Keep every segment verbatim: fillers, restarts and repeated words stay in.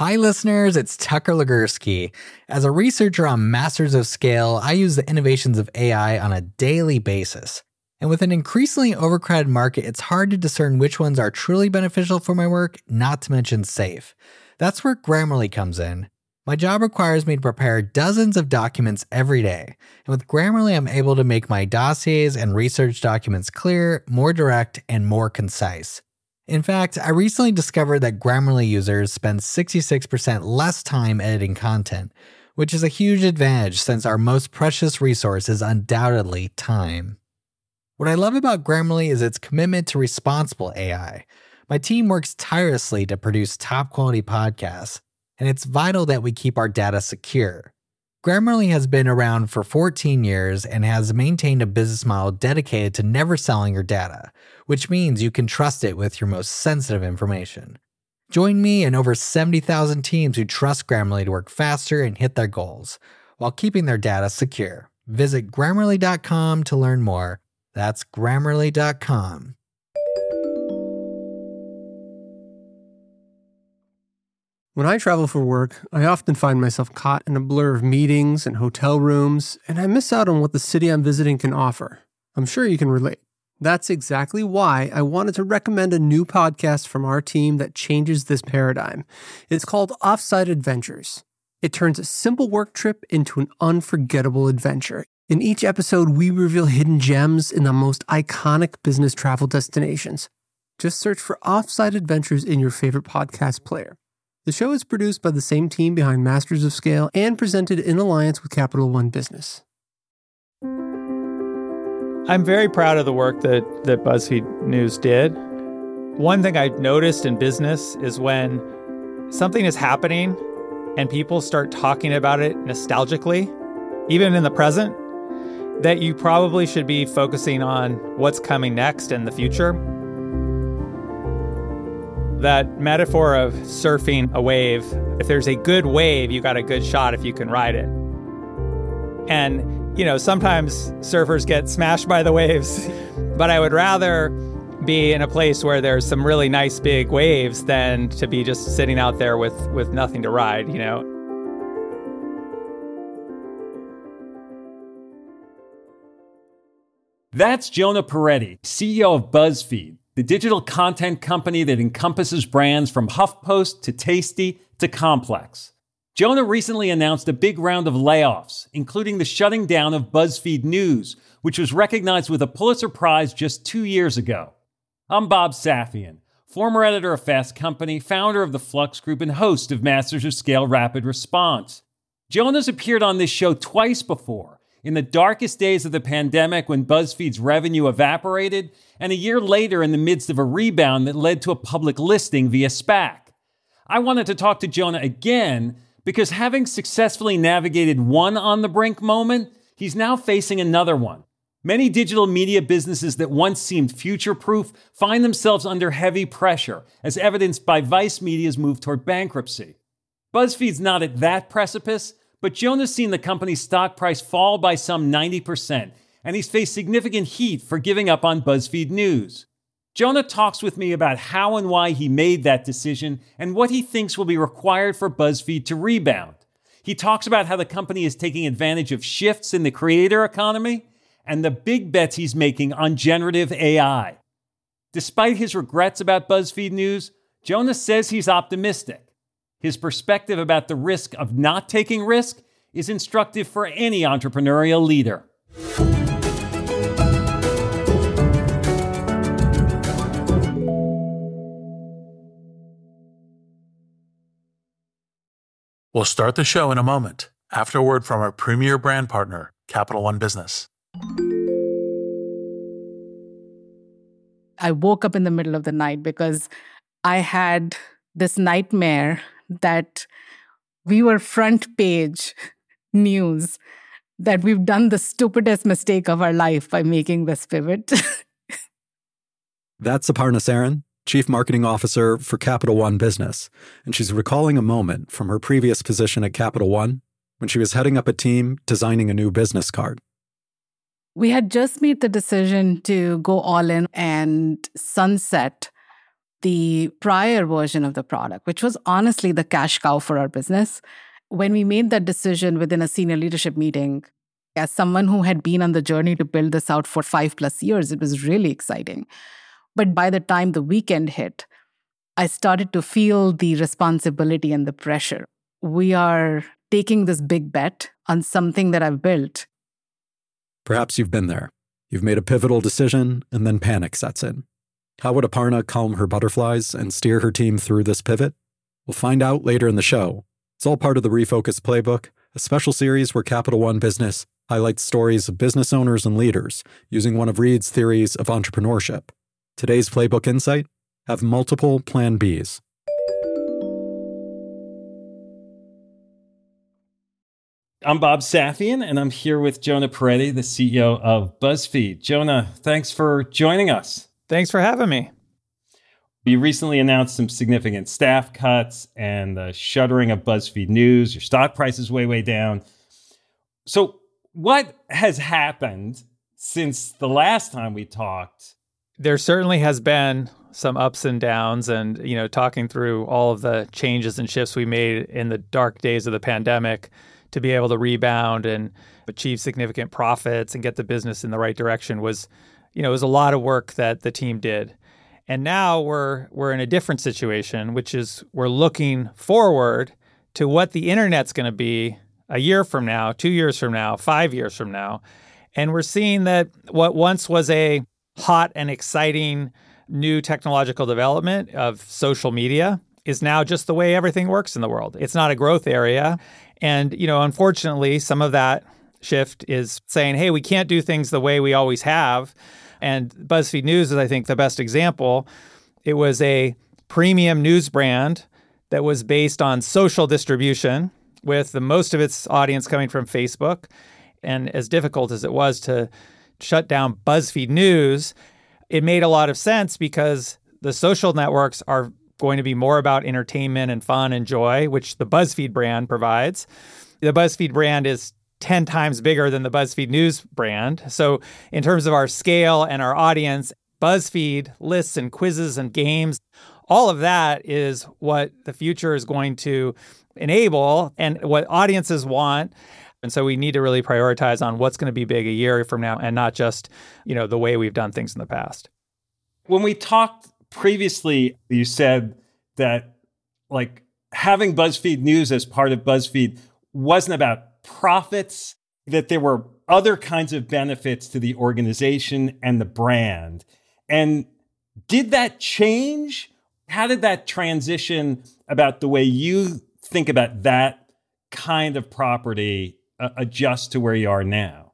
Hi listeners, it's Tucker Legursky. As a researcher on Masters of Scale, I use the innovations of A I on a daily basis. And with an increasingly overcrowded market, it's hard to discern which ones are truly beneficial for my work, not to mention safe. That's where Grammarly comes in. My job requires me to prepare dozens of documents every day. And with Grammarly, I'm able to make my dossiers and research documents clear, more direct, and more concise. In fact, I recently discovered that Grammarly users spend sixty-six percent less time editing content, which is a huge advantage since our most precious resource is undoubtedly time. What I love about Grammarly is its commitment to responsible A I. My team works tirelessly to produce top-quality podcasts, and it's vital that we keep our data secure. Grammarly has been around for fourteen years and has maintained a business model dedicated to never selling your data, which means you can trust it with your most sensitive information. Join me and over seventy thousand teams who trust Grammarly to work faster and hit their goals, while keeping their data secure. Visit Grammarly dot com to learn more. That's Grammarly dot com. When I travel for work, I often find myself caught in a blur of meetings and hotel rooms, and I miss out on what the city I'm visiting can offer. I'm sure you can relate. That's exactly why I wanted to recommend a new podcast from our team that changes this paradigm. It's called Offsite Adventures. It turns a simple work trip into an unforgettable adventure. In each episode, we reveal hidden gems in the most iconic business travel destinations. Just search for Offsite Adventures in your favorite podcast player. The show is produced by the same team behind Masters of Scale and presented in alliance with Capital One Business. I'm very proud of the work that, that BuzzFeed News did. One thing I've noticed in business is when something is happening and people start talking about it nostalgically, even in the present, that you probably should be focusing on what's coming next in the future. That metaphor of surfing a wave, if there's a good wave, you got a good shot if you can ride it. And, you know, sometimes surfers get smashed by the waves, but I would rather be in a place where there's some really nice big waves than to be just sitting out there with, with nothing to ride, you know. That's Jonah Peretti, C E O of BuzzFeed, the digital content company that encompasses brands from HuffPost to Tasty to Complex. Jonah recently announced a big round of layoffs, including the shutting down of BuzzFeed News, which was recognized with a Pulitzer Prize just two years ago. I'm Bob Safian, former editor of Fast Company, founder of the Flux Group, and host of Masters of Scale Rapid Response. Jonah's appeared on this show twice before, in the darkest days of the pandemic when BuzzFeed's revenue evaporated, and a year later in the midst of a rebound that led to a public listing via SPAC. I wanted to talk to Jonah again because having successfully navigated one on-the-brink moment, he's now facing another one. Many digital media businesses that once seemed future-proof find themselves under heavy pressure, as evidenced by Vice Media's move toward bankruptcy. BuzzFeed's not at that precipice, but Jonah's seen the company's stock price fall by some ninety percent, and he's faced significant heat for giving up on BuzzFeed News. Jonah talks with me about how and why he made that decision and what he thinks will be required for BuzzFeed to rebound. He talks about how the company is taking advantage of shifts in the creator economy and the big bets he's making on generative A I. Despite his regrets about BuzzFeed News, Jonah says he's optimistic. His perspective about the risk of not taking risk is instructive for any entrepreneurial leader. We'll start the show in a moment, after a word from our premier brand partner, Capital One Business. I woke up in the middle of the night because I had this nightmare that we were front page news, that we've done the stupidest mistake of our life by making this pivot. That's Aparna Saran, Chief Marketing Officer for Capital One Business, and she's recalling a moment from her previous position at Capital One when she was heading up a team designing a new business card. We had just made the decision to go all in and sunset the prior version of the product, which was honestly the cash cow for our business. When we made that decision within a senior leadership meeting, as someone who had been on the journey to build this out for five plus years, it was really exciting. But by the time the weekend hit, I started to feel the responsibility and the pressure. We are taking this big bet on something that I've built. Perhaps you've been there. You've made a pivotal decision, and then panic sets in. How would Aparna calm her butterflies and steer her team through this pivot? We'll find out later in the show. It's all part of the Refocus Playbook, a special series where Capital One Business highlights stories of business owners and leaders using one of Reid's theories of entrepreneurship. Today's Playbook Insight: have multiple Plan Bs. I'm Bob Safian, and I'm here with Jonah Peretti, the C E O of BuzzFeed. Jonah, thanks for joining us. Thanks for having me. You recently announced some significant staff cuts and the shuttering of BuzzFeed News. Your stock price is way, way down. So what has happened since the last time we talked? There certainly has been some ups and downs, and, you know, talking through all of the changes and shifts we made in the dark days of the pandemic to be able to rebound and achieve significant profits and get the business in the right direction was, you know, it was a lot of work that the team did. And now we're we're in a different situation, which is we're looking forward to what the internet's going to be a year from now, two years from now, five years from now. And we're seeing that what once was a hot and exciting new technological development of social media is now just the way everything works in the world. It's not a growth area. And, you know, unfortunately, some of that shift is saying, hey, we can't do things the way we always have. And BuzzFeed News is, I think, the best example. It was a premium news brand that was based on social distribution, with the most of its audience coming from Facebook. And as difficult as it was to shut down BuzzFeed News, it made a lot of sense because the social networks are going to be more about entertainment and fun and joy, which the BuzzFeed brand provides. The BuzzFeed brand is ten times bigger than the BuzzFeed News brand. So in terms of our scale and our audience, BuzzFeed lists and quizzes and games, all of that is what the future is going to enable and what audiences want. And so we need to really prioritize on what's going to be big a year from now and not just, you know, the way we've done things in the past. When we talked previously, you said that like having BuzzFeed News as part of BuzzFeed wasn't about profits, that there were other kinds of benefits to the organization and the brand. And did that change? How did that transition about the way you think about that kind of property uh, adjust to where you are now?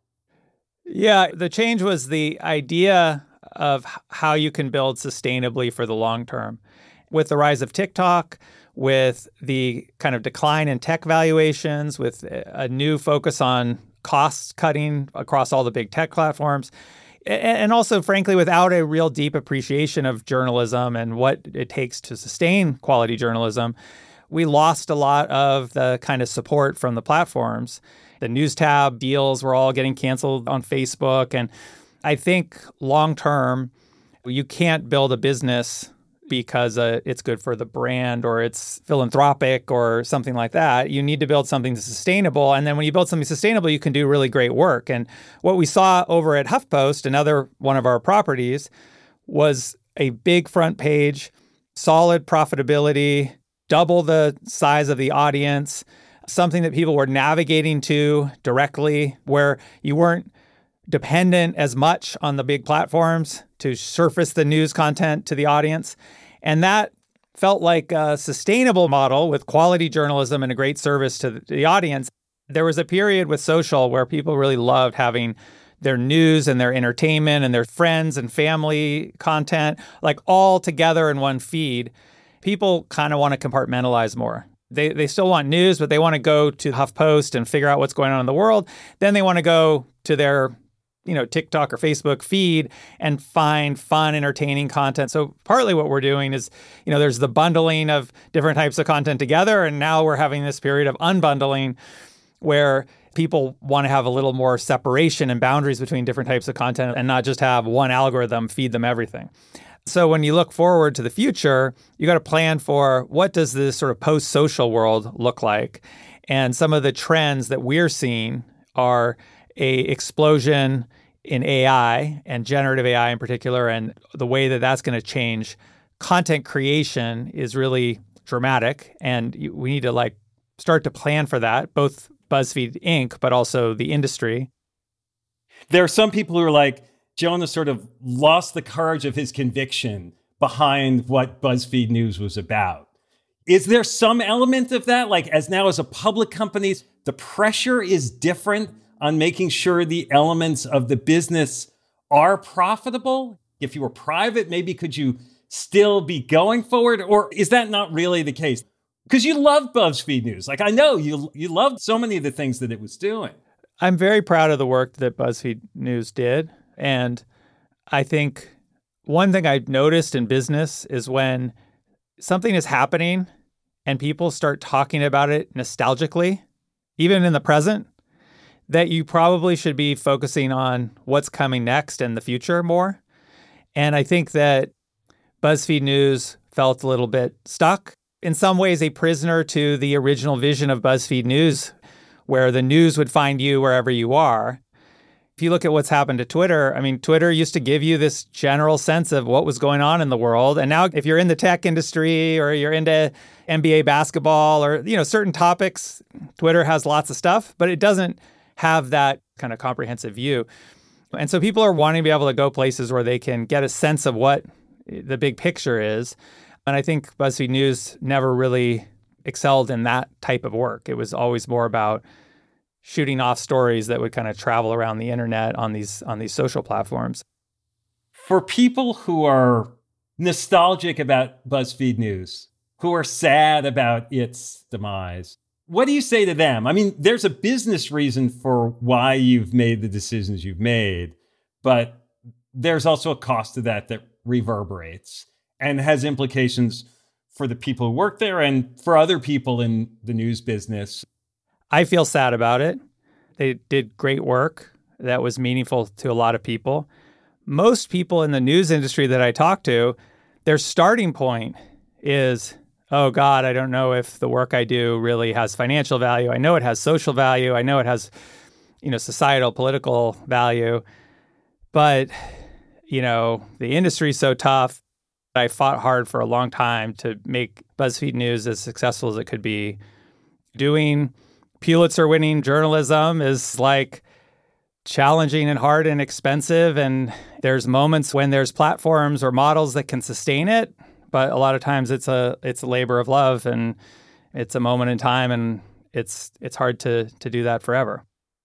Yeah, the change was the idea of how you can build sustainably for the long term. With the rise of TikTok, with the kind of decline in tech valuations, with a new focus on cost cutting across all the big tech platforms, and also, frankly, without a real deep appreciation of journalism and what it takes to sustain quality journalism, we lost a lot of the kind of support from the platforms. The News Tab deals were all getting canceled on Facebook. And I think long term, you can't build a business because uh, it's good for the brand or it's philanthropic or something like that. You need to build something that's sustainable. And then when you build something sustainable, you can do really great work. And what we saw over at HuffPost, another one of our properties, was a big front page, solid profitability, double the size of the audience, something that people were navigating to directly, where you weren't dependent as much on the big platforms to surface the news content to the audience. And that felt like a sustainable model with quality journalism and a great service to the audience. There was a period with social where people really loved having their news and their entertainment and their friends and family content, like all together in one feed. People kind of want to compartmentalize more. They they still want news, but they want to go to HuffPost and figure out what's going on in the world. Then they want to go to their, you know, TikTok or Facebook feed and find fun, entertaining content. So partly what we're doing is, you know, there's the bundling of different types of content together. And now we're having this period of unbundling where people want to have a little more separation and boundaries between different types of content and not just have one algorithm feed them everything. So when you look forward to the future, you got to plan for what does this sort of post-social world look like? And some of the trends that we're seeing are a explosion in A I and generative A I in particular, and the way that that's going to change content creation is really dramatic. And we need to like start to plan for that, both BuzzFeed Incorporated, but also the industry. There are some people who are like, Jonah sort of lost the courage of his conviction behind what BuzzFeed News was about. Is there some element of that? Like, as now as a public company, the pressure is different on making sure the elements of the business are profitable? If you were private, maybe could you still be going forward? Or is that not really the case? Because you love BuzzFeed News. Like, I know you you loved so many of the things that it was doing. I'm very proud of the work that BuzzFeed News did. And I think one thing I've noticed in business is when something is happening and people start talking about it nostalgically, even in the present, that you probably should be focusing on what's coming next and the future more. And I think that BuzzFeed News felt a little bit stuck, in some ways a prisoner to the original vision of BuzzFeed News, where the news would find you wherever you are. If you look at what's happened to Twitter, I mean, Twitter used to give you this general sense of what was going on in the world. And now if you're in the tech industry or you're into N B A basketball or, you know, certain topics, Twitter has lots of stuff, but it doesn't have that kind of comprehensive view. And so people are wanting to be able to go places where they can get a sense of what the big picture is. And I think BuzzFeed News never really excelled in that type of work. It was always more about shooting off stories that would kind of travel around the internet on these on these social platforms. For people who are nostalgic about BuzzFeed News, who are sad about its demise, what do you say to them? I mean, there's a business reason for why you've made the decisions you've made, but there's also a cost to that that reverberates and has implications for the people who work there and for other people in the news business. I feel sad about it. They did great work that was meaningful to a lot of people. Most people in the news industry that I talk to, their starting point is, oh God, I don't know if the work I do really has financial value. I know it has social value. I know it has, you know, societal, political value. But, you know, the industry's so tough. I fought hard for a long time to make BuzzFeed News as successful as it could be. Doing Pulitzer-winning journalism is like challenging and hard and expensive. And there's moments when there's platforms or models that can sustain it. But a lot of times it's a it's a labor of love and it's a moment in time, and it's it's hard to to do that forever.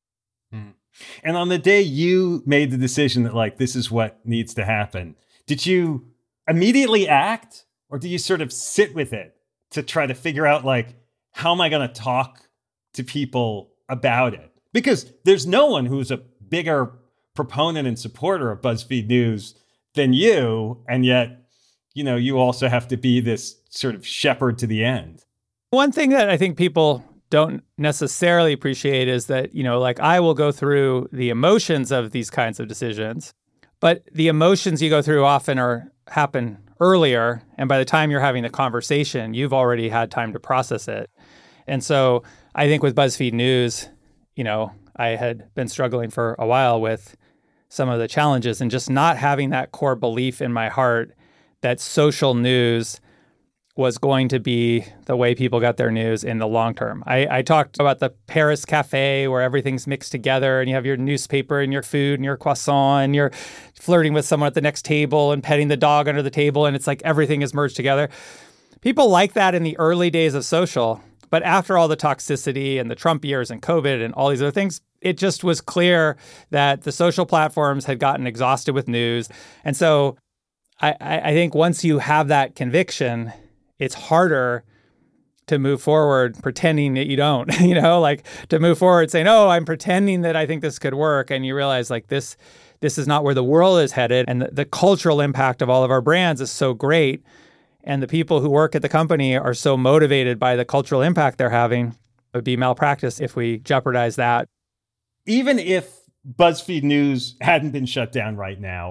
Mm. And on the day you made the decision that like this is what needs to happen, did you immediately act, or do you sort of sit with it to try to figure out like how am I going to talk to people about it? Because there's no one who's a bigger proponent and supporter of BuzzFeed News than you, and yet you know, you also have to be this sort of shepherd to the end. One thing that I think people don't necessarily appreciate is that, you know, like I will go through the emotions of these kinds of decisions, but the emotions you go through often are happen earlier. And by the time you're having the conversation, you've already had time to process it. And so I think with BuzzFeed News, you know, I had been struggling for a while with some of the challenges and just not having that core belief in my heart that social news was going to be the way people got their news in the long term. I, I talked about the Paris Cafe where everything's mixed together and you have your newspaper and your food and your croissant and you're flirting with someone at the next table and petting the dog under the table and it's like everything is merged together. People like that in the early days of social, but after all the toxicity and the Trump years and COVID and all these other things, it just was clear that the social platforms had gotten exhausted with news. And so I, I think once you have that conviction, it's harder to move forward pretending that you don't, you know, like to move forward saying, oh, I'm pretending that I think this could work. And you realize like this, this is not where the world is headed. And the, the cultural impact of all of our brands is so great. And the people who work at the company are so motivated by the cultural impact they're having. It would be malpractice if we jeopardize that. Even if BuzzFeed News hadn't been shut down right now,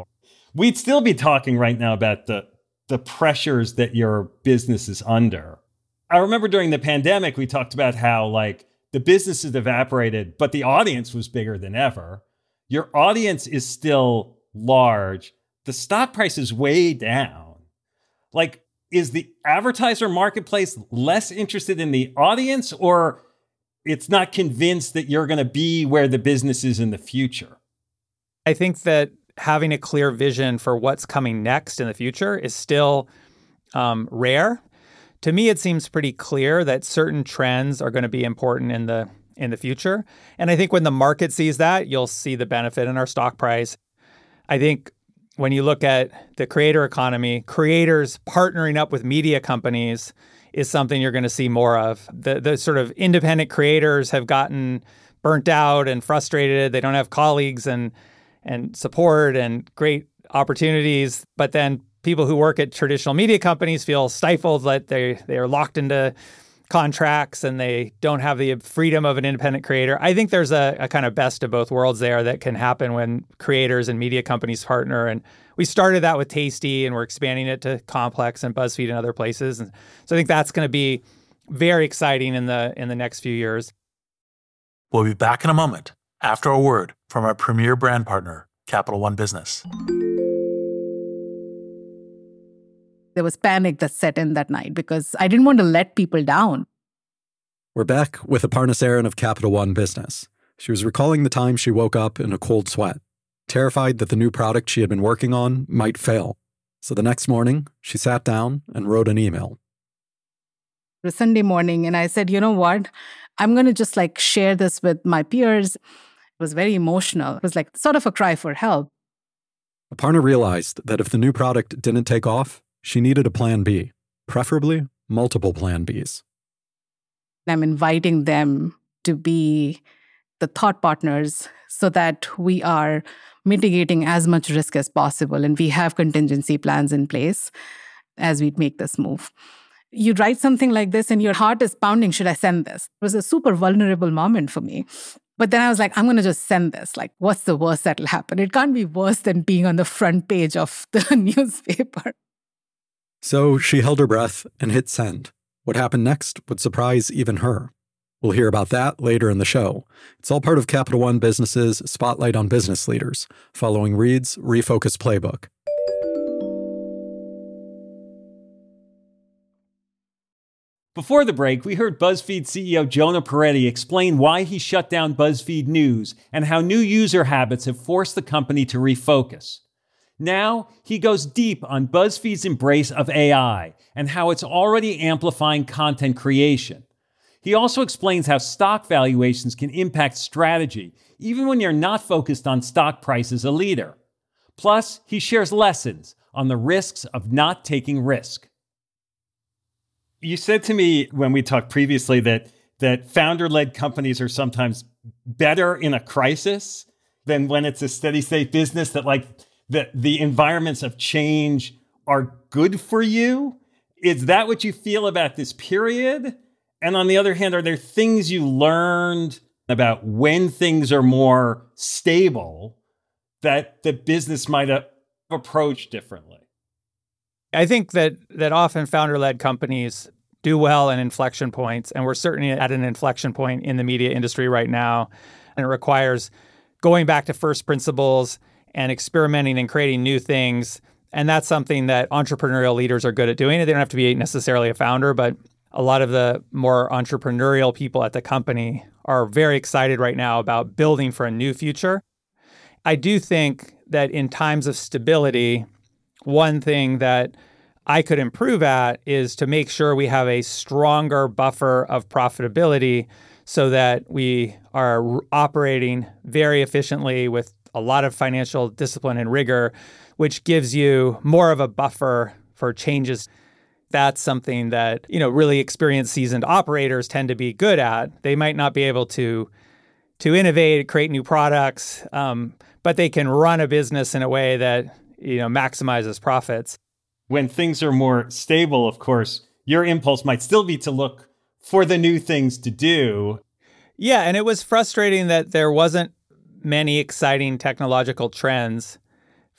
we'd still be talking right now about the, the pressures that your business is under. I remember during the pandemic, we talked about how like the business has evaporated, but the audience was bigger than ever. Your audience is still large. The stock price is way down. Like, is the advertiser marketplace less interested in the audience, or it's not convinced that you're going to be where the business is in the future? I think that having a clear vision for what's coming next in the future is still um, rare. To me, it seems pretty clear that certain trends are going to be important in the in the future. And I think when the market sees that, you'll see the benefit in our stock price. I think when you look at the creator economy, creators partnering up with media companies is something you're going to see more of. The the sort of independent creators have gotten burnt out and frustrated. They don't have colleagues and and support and great opportunities. But then people who work at traditional media companies feel stifled, that they they are locked into contracts and they don't have the freedom of an independent creator. I think there's a, a kind of best of both worlds there that can happen when creators and media companies partner. And we started that with Tasty, and we're expanding it to Complex and BuzzFeed and other places. And so I think that's going to be very exciting in the in the next few years. We'll be back in a moment after a word from our premier brand partner, Capital One Business. There was panic that set in that night because I didn't want to let people down. We're back with Aparna Saran of Capital One Business. She was recalling the time she woke up in a cold sweat, terrified that the new product she had been working on might fail. So the next morning, she sat down and wrote an email. It was Sunday morning, and I said, you know what? I'm going to just like share this with my peers. It was very emotional. It was like sort of a cry for help. Aparna realized that if the new product didn't take off, she needed a plan B, preferably multiple plan Bs. I'm inviting them to be the thought partners so that we are mitigating as much risk as possible, and we have contingency plans in place as we make this move. You write something like this and your heart is pounding, should I send this? It was a super vulnerable moment for me. But then I was like, I'm going to just send this. Like, what's the worst that'll happen? It can't be worse than being on the front page of the newspaper. So she held her breath and hit send. What happened next would surprise even her. We'll hear about that later in the show. It's all part of Capital One Business's Spotlight on Business Leaders, following Reid's Refocus Playbook. Before the break, we heard BuzzFeed C E O Jonah Peretti explain why he shut down BuzzFeed News and how new user habits have forced the company to refocus. Now, he goes deep on BuzzFeed's embrace of A I and how it's already amplifying content creation. He also explains how stock valuations can impact strategy, even when you're not focused on stock price as a leader. Plus, he shares lessons on the risks of not taking risk. You said to me when we talked previously that, that founder-led companies are sometimes better in a crisis than when it's a steady-state business, that like the, the environments of change are good for you. Is that what you feel about this period? And on the other hand, are there things you learned about when things are more stable that the business might have approached differently? I think that that often founder-led companies do well in inflection points, and we're certainly at an inflection point in the media industry right now. And it requires going back to first principles and experimenting and creating new things. And that's something that entrepreneurial leaders are good at doing. They don't have to be necessarily a founder, but a lot of the more entrepreneurial people at the company are very excited right now about building for a new future. I do think that in times of stability, one thing that I could improve at is to make sure we have a stronger buffer of profitability so that we are operating very efficiently with a lot of financial discipline and rigor, which gives you more of a buffer for changes. That's something that, you know, really experienced, seasoned operators tend to be good at. They might not be able to to innovate, create new products, um, but they can run a business in a way that, you know, maximizes profits. When things are more stable, of course, your impulse might still be to look for the new things to do. Yeah, and it was frustrating that there wasn't many exciting technological trends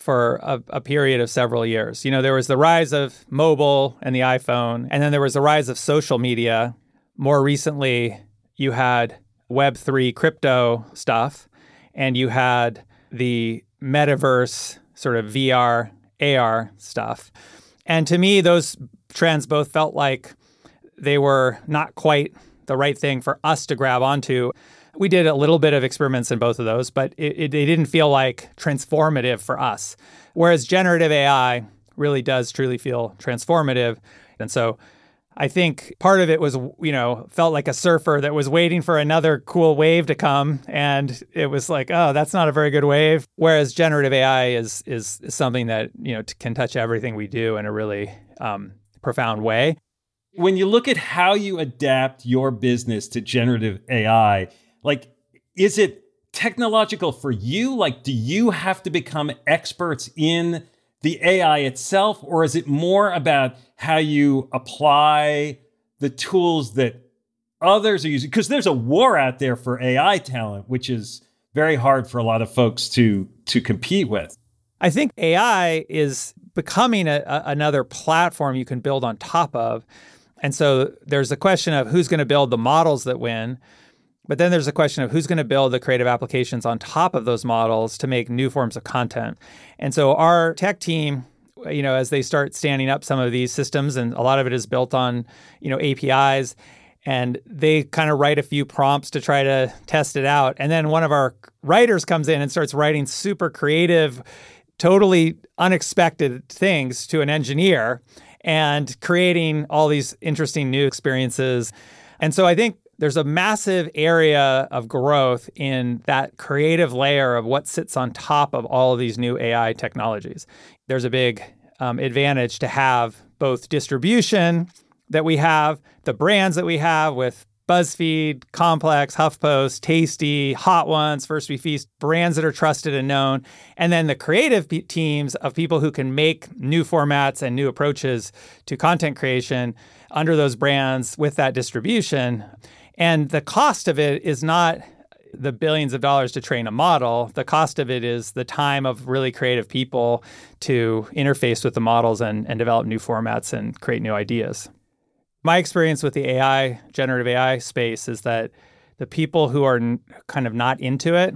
for a, a period of several years. You know, there was the rise of mobile and the iPhone, and then there was the rise of social media. More recently, you had Web three crypto stuff, and you had the metaverse sort of V R, A R stuff. And to me, those trends both felt like they were not quite the right thing for us to grab onto. We did a little bit of experiments in both of those, but it, it, they didn't feel like transformative for us. Whereas generative A I really does truly feel transformative. And so I think part of it was, you know, felt like a surfer that was waiting for another cool wave to come. And it was like, oh, that's not a very good wave. Whereas generative A I is is, is something that, you know, t- can touch everything we do in a really um, profound way. When you look at how you adapt your business to generative A I, like, is it technological for you? Like, do you have to become experts in the A I itself, or is it more about how you apply the tools that others are using? Because there's a war out there for A I talent, which is very hard for a lot of folks to to compete with. I think A I is becoming a, a, another platform you can build on top of. And so there's a question of who's going to build the models that win. But then there's a question of who's going to build the creative applications on top of those models to make new forms of content. And so our tech team, you know, as they start standing up some of these systems, and a lot of it is built on, you know, A P Is, and they kind of write a few prompts to try to test it out. And then one of our writers comes in and starts writing super creative, totally unexpected things to an engineer and creating all these interesting new experiences. And so I think there's a massive area of growth in that creative layer of what sits on top of all of these new A I technologies. There's a big um, advantage to have both distribution that we have, the brands that we have with BuzzFeed, Complex, HuffPost, Tasty, Hot Ones, First We Feast, brands that are trusted and known, and then the creative p- teams of people who can make new formats and new approaches to content creation under those brands with that distribution. And the cost of it is not the billions of dollars to train a model. The cost of it is the time of really creative people to interface with the models and, and develop new formats and create new ideas. My experience with the A I, generative A I space is that the people who are n- kind of not into it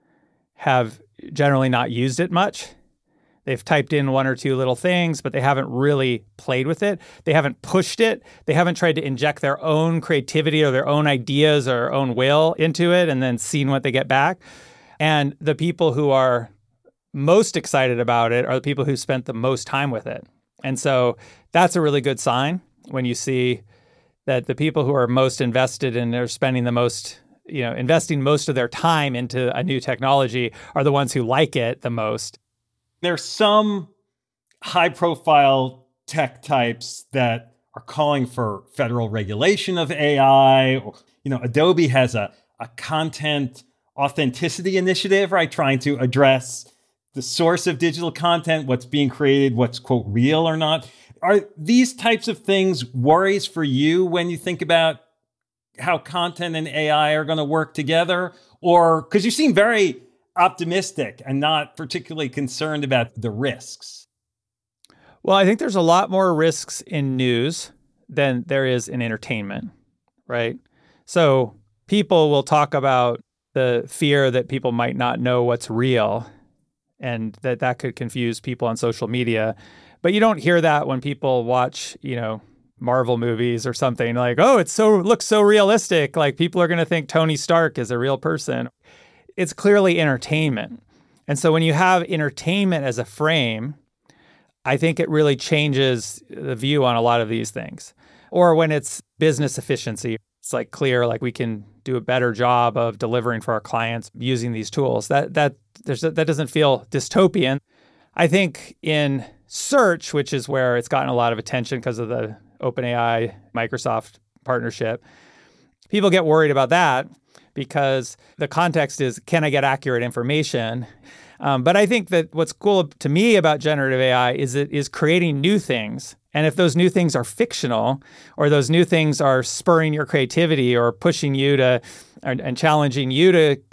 have generally not used it much. They've typed in one or two little things, but they haven't really played with it. They haven't pushed it. They haven't tried to inject their own creativity or their own ideas or their own will into it and then seen what they get back. And the people who are most excited about it are the people who spent the most time with it. And so that's a really good sign when you see that the people who are most invested and are spending the most, you know, investing most of their time into a new technology are the ones who like it the most. There's some high-profile tech types that are calling for federal regulation of A I. Or, you know, Adobe has a, a content authenticity initiative, right, trying to address the source of digital content, what's being created, what's, quote, real or not. Are these types of things worries for you when you think about how content and A I are going to work together? Or, because you seem very optimistic and not particularly concerned about the risks. Well, I think there's a lot more risks in news than there is in entertainment, right? So people will talk about the fear that people might not know what's real and that that could confuse people on social media. But you don't hear that when people watch, you know, Marvel movies or something like, oh, it's so looks so realistic. Like people are going to think Tony Stark is a real person. It's clearly entertainment. And so when you have entertainment as a frame, I think it really changes the view on a lot of these things. Or when it's business efficiency, it's like clear, like we can do a better job of delivering for our clients using these tools. That that there's that doesn't feel dystopian. I think in search, which is where it's gotten a lot of attention because of the OpenAI Microsoft partnership, people get worried about that because the context is, can I get accurate information? Um, but I think that what's cool to me about generative A I is it is creating new things. And if those new things are fictional, or those new things are spurring your creativity or pushing you to and, and challenging you to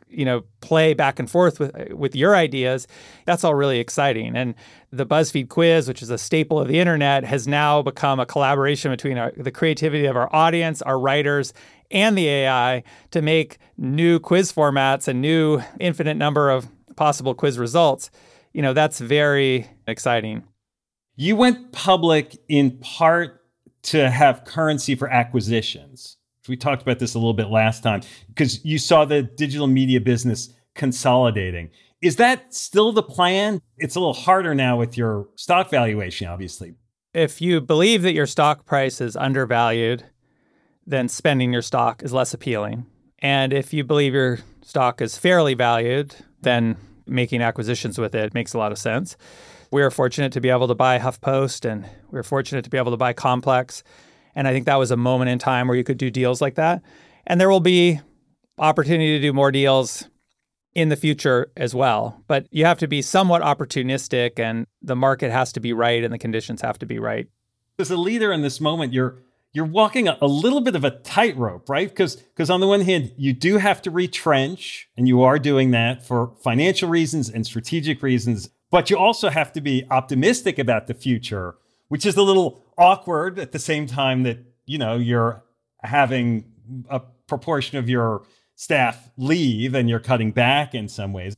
you know, play back and forth with with your ideas. That's all really exciting. And the BuzzFeed quiz, which is a staple of the internet, has now become a collaboration between our, the creativity of our audience, our writers, and the A I to make new quiz formats and new infinite number of possible quiz results. You know, that's very exciting. You went public in part to have currency for acquisitions. We talked about this a little bit last time because you saw the digital media business consolidating. Is that still the plan? It's a little harder now with your stock valuation, obviously. If you believe that your stock price is undervalued, then spending your stock is less appealing. And if you believe your stock is fairly valued, then making acquisitions with it makes a lot of sense. We were fortunate to be able to buy HuffPost, and we were fortunate to be able to buy Complex. And I think that was a moment in time where you could do deals like that. And there will be opportunity to do more deals in the future as well. But you have to be somewhat opportunistic, and the market has to be right and the conditions have to be right. As a leader in this moment, you're you're walking a, a little bit of a tightrope, right? Because because on the one hand, you do have to retrench, and you are doing that for financial reasons and strategic reasons. But you also have to be optimistic about the future, which is a little awkward at the same time that, you know, you're having a proportion of your staff leave and you're cutting back in some ways.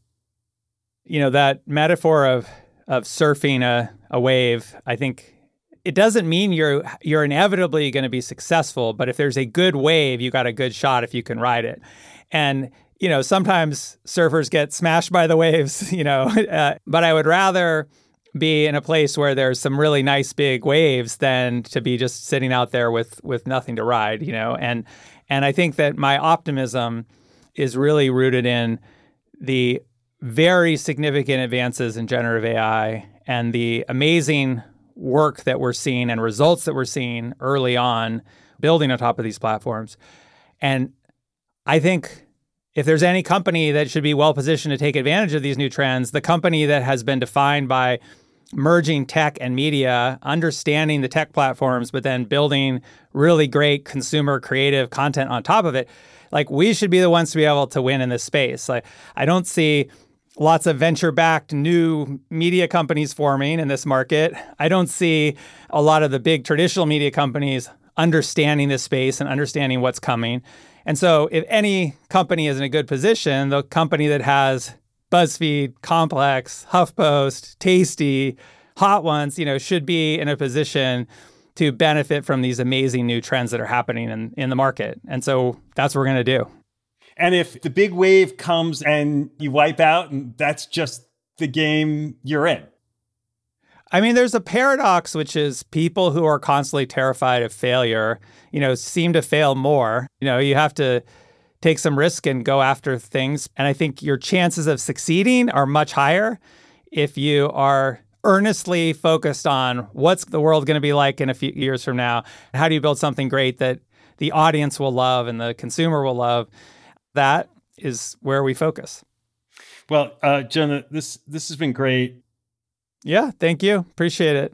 You know, that metaphor of of surfing a, a wave, I think it doesn't mean you're you're inevitably going to be successful, but if there's a good wave, you got a good shot if you can ride it. And you know, sometimes surfers get smashed by the waves, you know, uh, but I would rather be in a place where there's some really nice big waves than to be just sitting out there with with nothing to ride, you know. And and I think that my optimism is really rooted in the very significant advances in generative A I and the amazing work that we're seeing and results that we're seeing early on building on top of these platforms. And I think if there's any company that should be well positioned to take advantage of these new trends, the company that has been defined by merging tech and media, understanding the tech platforms, but then building really great consumer creative content on top of it, like we should be the ones to be able to win in this space. Like I don't see lots of venture-backed new media companies forming in this market. I don't see a lot of the big traditional media companies understanding this space and understanding what's coming. And so if any company is in a good position, the company that has BuzzFeed, Complex, HuffPost, Tasty, Hot Ones, you know, should be in a position to benefit from these amazing new trends that are happening in, in the market. And so that's what we're going to do. And if the big wave comes and you wipe out, and that's just the game you're in. I mean, there's a paradox, which is people who are constantly terrified of failure, you know, seem to fail more. You know, you have to take some risk and go after things. And I think your chances of succeeding are much higher if you are earnestly focused on what's the world going to be like in a few years from now. How do you build something great that the audience will love and the consumer will love? That is where we focus. Well, uh, Jonah, this this has been great. Yeah, thank you. Appreciate it.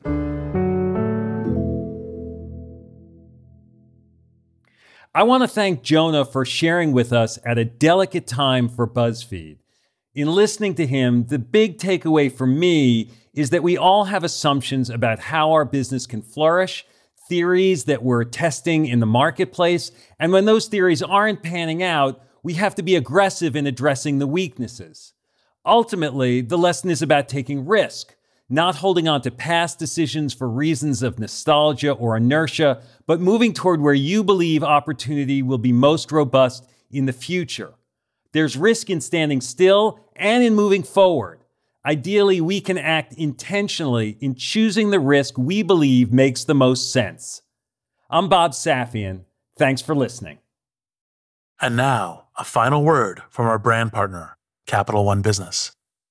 I want to thank Jonah for sharing with us at a delicate time for BuzzFeed. In listening to him, the big takeaway for me is that we all have assumptions about how our business can flourish, theories that we're testing in the marketplace, and when those theories aren't panning out, we have to be aggressive in addressing the weaknesses. Ultimately, the lesson is about taking risk, not holding on to past decisions for reasons of nostalgia or inertia, but moving toward where you believe opportunity will be most robust in the future. There's risk in standing still and in moving forward. Ideally, we can act intentionally in choosing the risk we believe makes the most sense. I'm Bob Safian. Thanks for listening. And now, a final word from our brand partner, Capital One Business.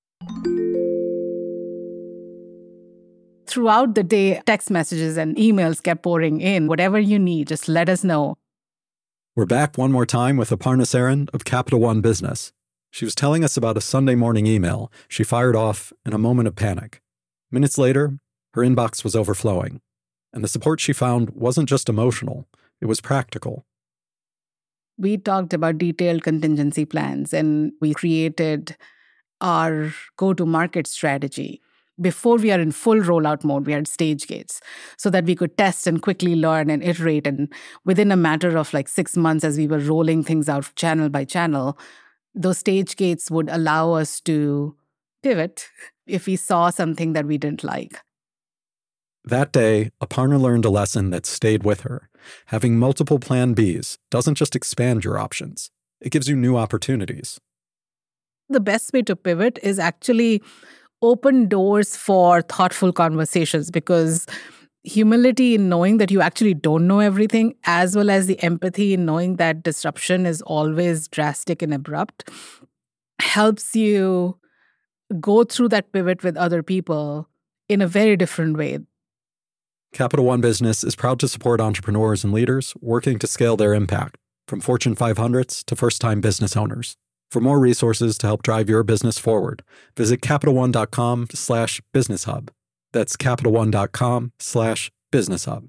Throughout the day, text messages and emails kept pouring in. Whatever you need, just let us know. We're back one more time with Aparna Saran of Capital One Business. She was telling us about a Sunday morning email she fired off in a moment of panic. Minutes later, her inbox was overflowing. And the support she found wasn't just emotional, it was practical. we talked about detailed contingency plans, and we created our go-to-market strategy. Before we are in full rollout mode, we had stage gates so that we could test and quickly learn and iterate. And within a matter of like six months, as we were rolling things out channel by channel, those stage gates would allow us to pivot if we saw something that we didn't like. That day, Aparna learned a lesson that stayed with her. Having multiple plan Bs doesn't just expand your options, it gives you new opportunities. The best way to pivot is actually open doors for thoughtful conversations, because humility in knowing that you actually don't know everything, as well as the empathy in knowing that disruption is always drastic and abrupt, helps you go through that pivot with other people in a very different way. Capital One Business is proud to support entrepreneurs and leaders working to scale their impact, from Fortune five hundreds to first-time business owners. For more resources to help drive your business forward, visit CapitalOne.com slash Business Hub. That's CapitalOne.com slash Business Hub.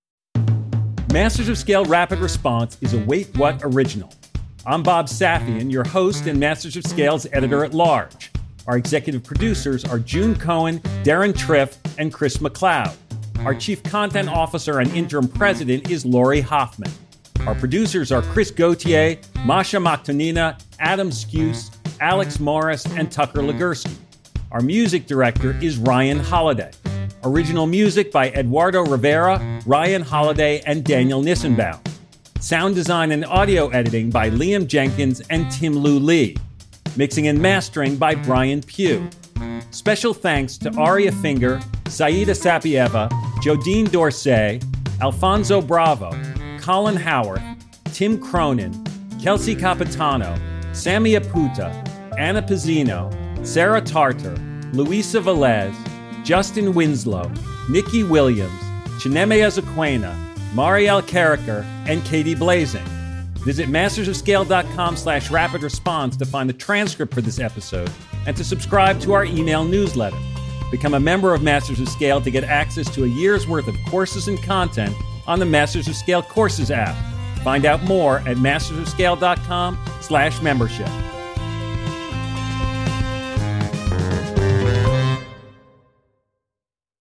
Masters of Scale Rapid Response is a Wait What original. I'm Bob Safian, your host and Masters of Scale's editor-at-large. Our executive producers are June Cohen, Darren Triff, and Chris McLeod. Our chief content officer and interim president is Lori Hoffman. Our producers are Chris Gauthier, Masha Maktonina, Adam Skuse, Alex Morris, and Tucker Legursky. Our music director is Ryan Holiday. Original music by Eduardo Rivera, Ryan Holiday, and Daniel Nissenbaum. Sound design and audio editing by Liam Jenkins and Tim Lu Lee. Mixing and mastering by Brian Pugh. Special thanks to Aria Finger, Saida Sapieva, Jodine Dorsey, Alfonso Bravo, Colin Howarth, Tim Cronin, Kelsey Capitano, Sammy Aputa, Anna Pizzino, Sarah Tartar, Luisa Velez, Justin Winslow, Nikki Williams, Chineme Ezequena, Marielle Carricker, and Katie Blazing. Visit mastersofscale.com slash rapid response to find the transcript for this episode and to subscribe to our email newsletter. Become a member of Masters of Scale to get access to a year's worth of courses and content on the Masters of Scale Courses app. Find out more at mastersofscale.com slash membership.